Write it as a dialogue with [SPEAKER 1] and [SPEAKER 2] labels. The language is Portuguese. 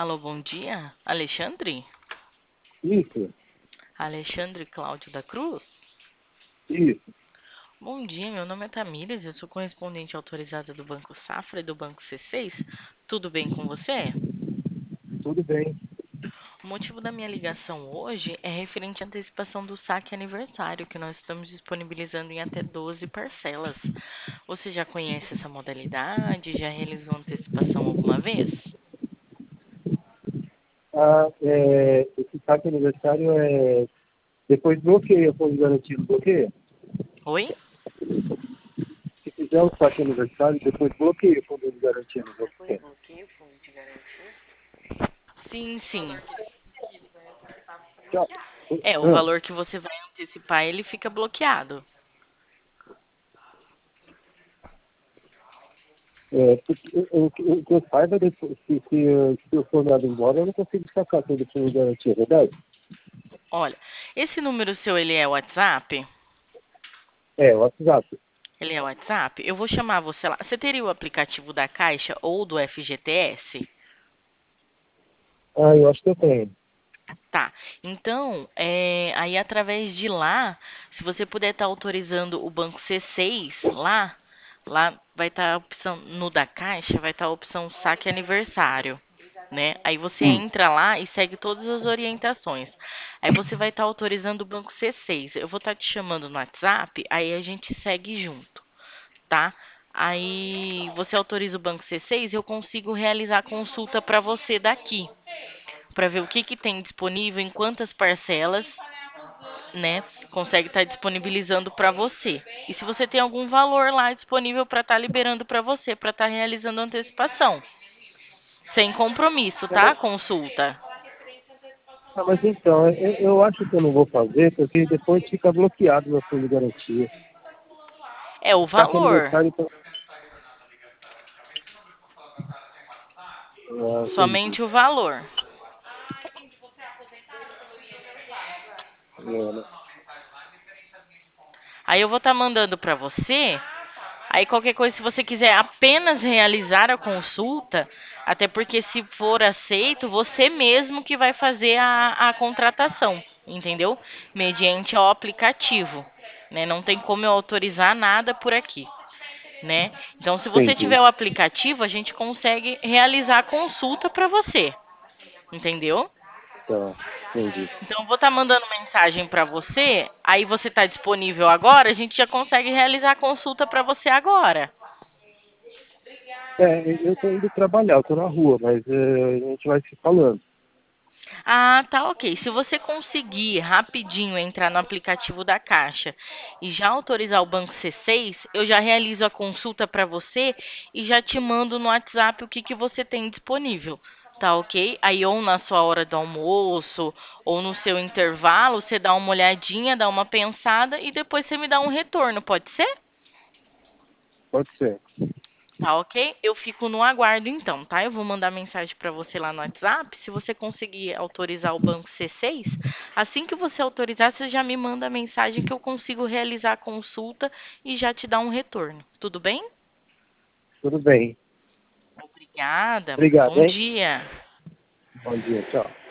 [SPEAKER 1] Alô, bom dia. Alexandre?
[SPEAKER 2] Isso,
[SPEAKER 1] Alexandre Cláudio da Cruz?
[SPEAKER 2] isso,
[SPEAKER 1] Bom dia, meu nome é Tamires, eu sou correspondente autorizada do Banco Safra e do Banco C6. Tudo bem com você?
[SPEAKER 2] tudo bem.
[SPEAKER 1] O motivo da minha ligação hoje é referente à antecipação do saque aniversário, que nós estamos disponibilizando em até 12 parcelas. Você já conhece essa modalidade? Já realizou antecipação alguma vez?
[SPEAKER 2] Esse saque aniversário depois bloqueia o fundo garantido, bloqueia?
[SPEAKER 1] Oi?
[SPEAKER 2] Se fizer o saque aniversário, depois bloqueia o fundo garantido,
[SPEAKER 1] Depois
[SPEAKER 2] bloqueia.
[SPEAKER 1] bloqueio o fundo de garantia? Sim, sim.
[SPEAKER 2] Tchau.
[SPEAKER 1] É, o
[SPEAKER 2] Ah,
[SPEAKER 1] valor que você vai antecipar, ele fica bloqueado.
[SPEAKER 2] o que eu saiba, se eu for mandado embora, eu não consigo sacar todo o fundo de garantia, é verdade?
[SPEAKER 1] Olha, esse número seu, ele é WhatsApp?
[SPEAKER 2] É, o WhatsApp.
[SPEAKER 1] Ele é WhatsApp? Eu vou chamar você lá. Você teria o aplicativo da Caixa ou do FGTS?
[SPEAKER 2] Ah, eu acho que eu tenho.
[SPEAKER 1] Tá. Então, aí através de lá, se você puder estar autorizando o banco C6 lá vai estar a opção no da Caixa, vai estar a opção saque aniversário, né? Aí você
[SPEAKER 2] Hum,
[SPEAKER 1] entra lá e segue todas as orientações. Aí você vai estar autorizando o banco C6. Eu vou estar te chamando no WhatsApp, aí a gente segue junto, tá? Aí você autoriza o banco C6, eu consigo realizar a consulta para você daqui para ver o que que tem disponível, em quantas parcelas, né? Consegue estar disponibilizando para você. E se você tem algum valor lá disponível para estar liberando para você, para estar realizando antecipação. Sem compromisso,
[SPEAKER 2] não,
[SPEAKER 1] tá? Consulta.
[SPEAKER 2] mas então, eu acho que eu não vou fazer, porque depois fica bloqueado meu fundo de garantia.
[SPEAKER 1] É o
[SPEAKER 2] O saque
[SPEAKER 1] valor.
[SPEAKER 2] aniversário, então, entendi.
[SPEAKER 1] Somente o valor.
[SPEAKER 2] Né?
[SPEAKER 1] Aí eu vou estar mandando para você. Aí qualquer coisa, se você quiser apenas realizar a consulta, até porque se for aceito, você mesmo que vai fazer a contratação, entendeu? Mediante ao aplicativo, né? Não tem como eu autorizar nada por aqui, né? Então, se você
[SPEAKER 2] Entendi.
[SPEAKER 1] tiver o aplicativo, a gente consegue realizar a consulta para você, entendeu?
[SPEAKER 2] Tá, entendi.
[SPEAKER 1] Então, eu vou estar mandando mensagem para você, aí você está disponível agora, a gente já consegue realizar a consulta para você agora.
[SPEAKER 2] Eu tô indo trabalhar, eu tô na rua, mas a gente vai se falando.
[SPEAKER 1] Ah, tá ok. Se você conseguir rapidinho entrar no aplicativo da Caixa e já autorizar o banco C6, eu já realizo a consulta para você e já te mando no WhatsApp o que que você tem disponível. Tá ok? Aí ou na sua hora do almoço ou no seu intervalo, você dá uma olhadinha, dá uma pensada e depois você me dá um retorno, pode ser?
[SPEAKER 2] Pode ser.
[SPEAKER 1] Tá ok? Eu fico no aguardo então, tá? Eu vou mandar mensagem para você lá no WhatsApp. Se você conseguir autorizar o banco C6, assim que você autorizar, você já me manda a mensagem que eu consigo realizar a consulta e já te dar um retorno. Tudo bem?
[SPEAKER 2] Tudo bem.
[SPEAKER 1] Obrigada.
[SPEAKER 2] Obrigado,
[SPEAKER 1] Bom
[SPEAKER 2] hein?
[SPEAKER 1] dia.
[SPEAKER 2] Bom dia, tchau.